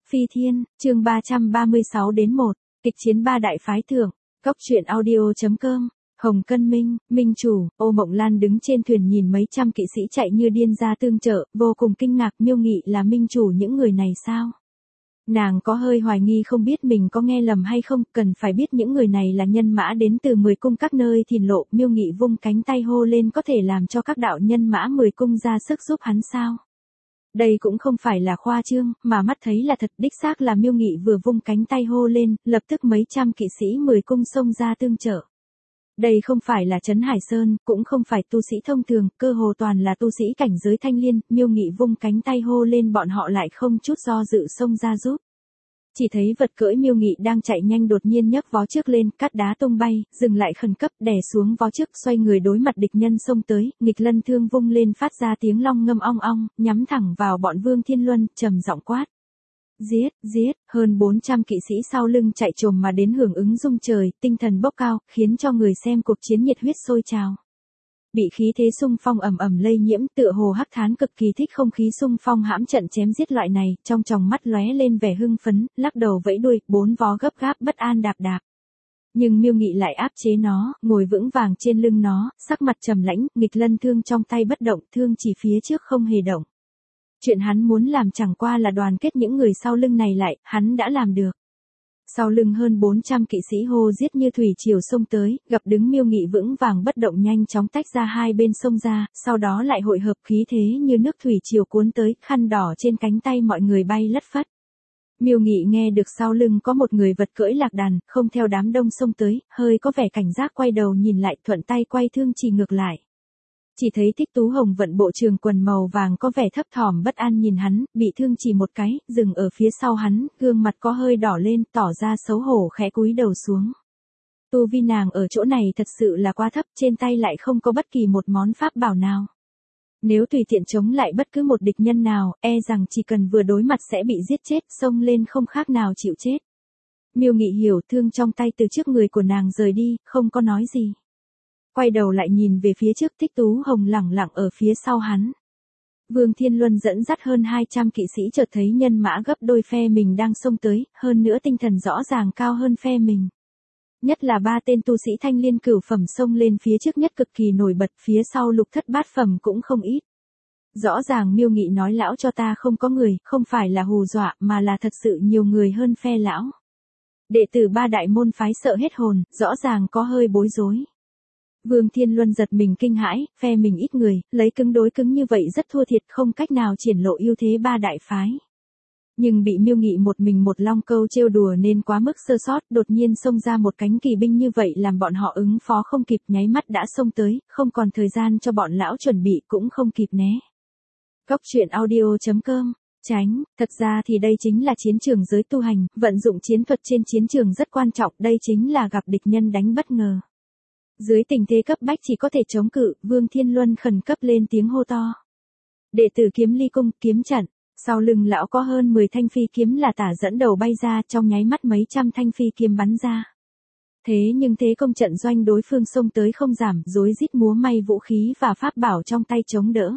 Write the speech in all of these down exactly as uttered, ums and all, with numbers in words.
Phi Thiên, chương ba trăm ba mươi sáu đến một, kịch chiến ba đại phái thượng, Cốc truyện audio.com, Hồng Cân Minh, Minh Chủ, Ô Mộng Lan đứng trên thuyền nhìn mấy trăm kỵ sĩ chạy như điên ra tương trợ, vô cùng kinh ngạc. Miêu Nghị là Minh Chủ những người này sao? Nàng có hơi hoài nghi không biết mình có nghe lầm hay không, cần phải biết những người này là nhân mã đến từ mười cung các nơi thìn lộ. Miêu Nghị vung cánh tay hô lên có thể làm cho các đạo nhân mã mười cung ra sức giúp hắn sao? Đây cũng không phải là khoa trương, mà mắt thấy là thật, đích xác là Miêu Nghị vừa vung cánh tay hô lên, lập tức mấy trăm kỵ sĩ mười cung xông ra tương trợ. Đây không phải là Trấn Hải Sơn, cũng không phải tu sĩ thông thường, cơ hồ toàn là tu sĩ cảnh giới thanh liên. Miêu Nghị vung cánh tay hô lên, bọn họ lại không chút do dự xông ra giúp. Chỉ thấy vật cưỡi Miêu Nghị đang chạy nhanh đột nhiên nhấc vó trước lên, cát đá tung bay, dừng lại khẩn cấp, đè xuống vó trước, xoay người đối mặt địch nhân xông tới, nghịch lân thương vung lên phát ra tiếng long ngâm ong ong, nhắm thẳng vào bọn Vương Thiên Luân, trầm giọng quát. Giết, giết, hơn bốn trăm kỵ sĩ sau lưng chạy trồm mà đến hưởng ứng rung trời, tinh thần bốc cao, khiến cho người xem cuộc chiến nhiệt huyết sôi trào. Bị khí thế xung phong ầm ầm lây nhiễm, tựa hồ Hắc Thán cực kỳ thích không khí xung phong hãm trận chém giết loại này, trong tròng mắt lóe lên vẻ hưng phấn, lắc đầu vẫy đuôi, bốn vó gấp gáp bất an đạp đạp. Nhưng Miêu Nghị lại áp chế nó, ngồi vững vàng trên lưng nó, sắc mặt trầm lãnh, nghịch lân thương trong tay bất động, thương chỉ phía trước không hề động. Chuyện hắn muốn làm chẳng qua là đoàn kết những người sau lưng này lại, hắn đã làm được. Sau lưng hơn bốn trăm kỵ sĩ hô giết như thủy triều xông tới, gặp đứng Miêu Nghị vững vàng bất động nhanh chóng tách ra hai bên sông ra, sau đó lại hội hợp khí thế như nước thủy triều cuốn tới, khăn đỏ trên cánh tay mọi người bay lất phất. Miêu Nghị nghe được sau lưng có một người vật cưỡi lạc đàn, không theo đám đông xông tới, hơi có vẻ cảnh giác quay đầu nhìn lại, thuận tay quay thương chỉ ngược lại. Chỉ thấy Thích Tú Hồng vận bộ trường quần màu vàng có vẻ thấp thỏm bất an nhìn hắn, bị thương chỉ một cái, dừng ở phía sau hắn, gương mặt có hơi đỏ lên, tỏ ra xấu hổ khẽ cúi đầu xuống. Tu vi nàng ở chỗ này thật sự là quá thấp, trên tay lại không có bất kỳ một món pháp bảo nào. Nếu tùy tiện chống lại bất cứ một địch nhân nào, e rằng chỉ cần vừa đối mặt sẽ bị giết chết, xông lên không khác nào chịu chết. Miêu Nghị hiểu, thương trong tay từ trước người của nàng rời đi, không có nói gì. Quay đầu lại nhìn về phía trước, Thích Tú Hồng lẳng lặng ở phía sau hắn. Vương Thiên Luân dẫn dắt hơn hai trăm kỵ sĩ chợt thấy nhân mã gấp đôi phe mình đang xông tới, hơn nữa tinh thần rõ ràng cao hơn phe mình. Nhất là ba tên tu sĩ thanh liên cửu phẩm xông lên phía trước nhất cực kỳ nổi bật, phía sau lục thất bát phẩm cũng không ít. Rõ ràng Miêu Nghị nói lão cho ta không có người, không phải là hù dọa mà là thật sự nhiều người hơn phe lão. Đệ tử ba đại môn phái sợ hết hồn, rõ ràng có hơi bối rối. Vương Thiên Luân giật mình kinh hãi, phe mình ít người, lấy cứng đối cứng như vậy rất thua thiệt, không cách nào triển lộ ưu thế ba đại phái. Nhưng bị Miêu Nghị một mình một long câu trêu đùa nên quá mức sơ sót, đột nhiên xông ra một cánh kỳ binh như vậy làm bọn họ ứng phó không kịp, nháy mắt đã xông tới, không còn thời gian cho bọn lão chuẩn bị cũng không kịp né. Cốc truyện audio.com, tránh, thật ra thì đây chính là chiến trường giới tu hành, vận dụng chiến thuật trên chiến trường rất quan trọng, đây chính là gặp địch nhân đánh bất ngờ. Dưới tình thế cấp bách chỉ có thể chống cự, Vương Thiên Luân khẩn cấp lên tiếng hô to. Đệ tử Kiếm Ly cung, kiếm trận, sau lưng lão có hơn mười thanh phi kiếm là tả dẫn đầu bay ra, trong nháy mắt mấy trăm thanh phi kiếm bắn ra. Thế nhưng thế công trận doanh đối phương xông tới không giảm, rối rít múa may vũ khí và pháp bảo trong tay chống đỡ.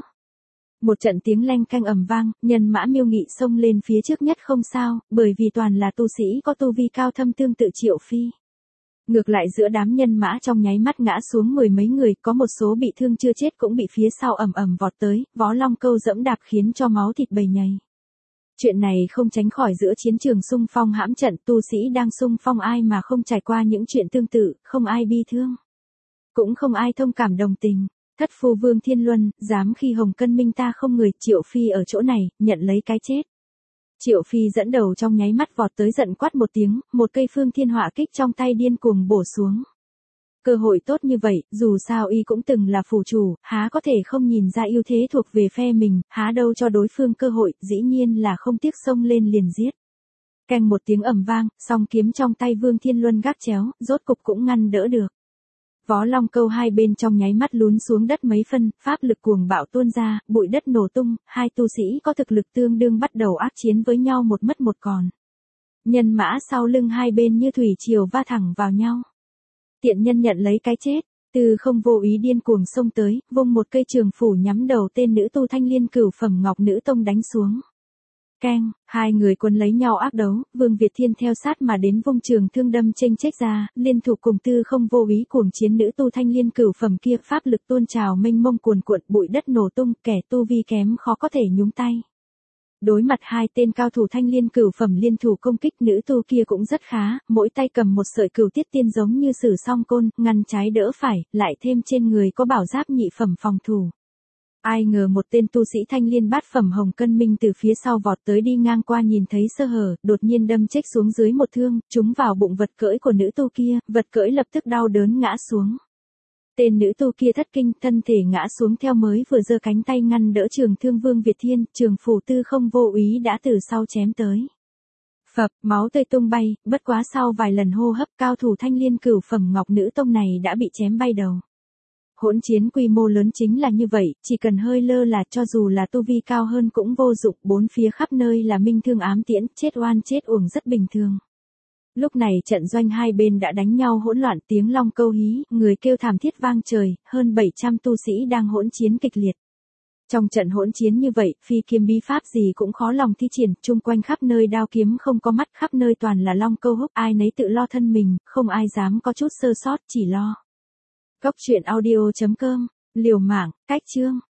Một trận tiếng leng canh ầm vang, nhân mã Miêu Nghị xông lên phía trước nhất không sao, bởi vì toàn là tu sĩ có tu vi cao thâm tương tự Triệu Phi. Ngược lại giữa đám nhân mã trong nháy mắt ngã xuống mười mấy người, có một số bị thương chưa chết cũng bị phía sau ầm ầm vọt tới, vó long câu dẫm đạp khiến cho máu thịt bầy nhầy. Chuyện này không tránh khỏi giữa chiến trường xung phong hãm trận, tu sĩ đang xung phong ai mà không trải qua những chuyện tương tự, không ai bi thương. Cũng không ai thông cảm đồng tình. Thất phu Vương Thiên Luân, dám khi Hồng Cân Minh ta không người, Triệu Phi ở chỗ này, nhận lấy cái chết. Triệu Phi dẫn đầu trong nháy mắt vọt tới giận quát một tiếng, một cây phương thiên hỏa kích trong tay điên cuồng bổ xuống. Cơ hội tốt như vậy, dù sao y cũng từng là phủ chủ, há có thể không nhìn ra ưu thế thuộc về phe mình, há đâu cho đối phương cơ hội, dĩ nhiên là không tiếc xông lên liền giết. Canh một tiếng ầm vang, song kiếm trong tay Vương Thiên Luân gác chéo, rốt cục cũng ngăn đỡ được. Vó long câu hai bên trong nháy mắt lún xuống đất mấy phân, pháp lực cuồng bạo tuôn ra, bụi đất nổ tung, hai tu sĩ có thực lực tương đương bắt đầu ác chiến với nhau một mất một còn. Nhân mã sau lưng hai bên như thủy triều va thẳng vào nhau. Tiện nhân nhận lấy cái chết, từ không vô ý điên cuồng xông tới, vung một cây trường phủ nhắm đầu tên nữ tu thanh liên cửu phẩm Ngọc Nữ Tông đánh xuống. Keng, hai người quân lấy nhau ác đấu, Vương Việt Thiên theo sát mà đến vung trường thương đâm chênh chếch ra, liên thủ cùng tư không vô ý cuồng chiến nữ tu thanh liên cửu phẩm kia, pháp lực tuôn trào mênh mông cuồn cuộn, bụi đất nổ tung, kẻ tu vi kém khó có thể nhúng tay. Đối mặt hai tên cao thủ thanh liên cửu phẩm liên thủ công kích, nữ tu kia cũng rất khá, mỗi tay cầm một sợi cửu tiết tiên giống như sử song côn, ngăn trái đỡ phải, lại thêm trên người có bảo giáp nhị phẩm phòng thủ. Ai ngờ một tên tu sĩ thanh liên bát phẩm Hồng Cân Minh từ phía sau vọt tới, đi ngang qua nhìn thấy sơ hở, đột nhiên đâm chếch xuống dưới một thương, trúng vào bụng vật cưỡi của nữ tu kia, vật cưỡi lập tức đau đớn ngã xuống. Tên nữ tu kia thất kinh, thân thể ngã xuống theo, mới vừa giơ cánh tay ngăn đỡ trường thương Vương Việt Thiên, trường phủ tư không vô ý đã từ sau chém tới. Phập, máu tươi tung bay, bất quá sau vài lần hô hấp, cao thủ thanh liên cửu phẩm Ngọc Nữ Tông này đã bị chém bay đầu. Hỗn chiến quy mô lớn chính là như vậy, chỉ cần hơi lơ là, cho dù là tu vi cao hơn cũng vô dụng, bốn phía khắp nơi là minh thương ám tiễn, chết oan chết uổng rất bình thường. Lúc này trận doanh hai bên đã đánh nhau hỗn loạn, tiếng long câu hí, người kêu thảm thiết vang trời, hơn bảy trăm tu sĩ đang hỗn chiến kịch liệt. Trong trận hỗn chiến như vậy, phi kiếm bí pháp gì cũng khó lòng thi triển, chung quanh khắp nơi đao kiếm không có mắt, khắp nơi toàn là long câu húc, ai nấy tự lo thân mình, không ai dám có chút sơ sót, chỉ lo. Cốc truyện audio chấm com, liều mạng, cách chương.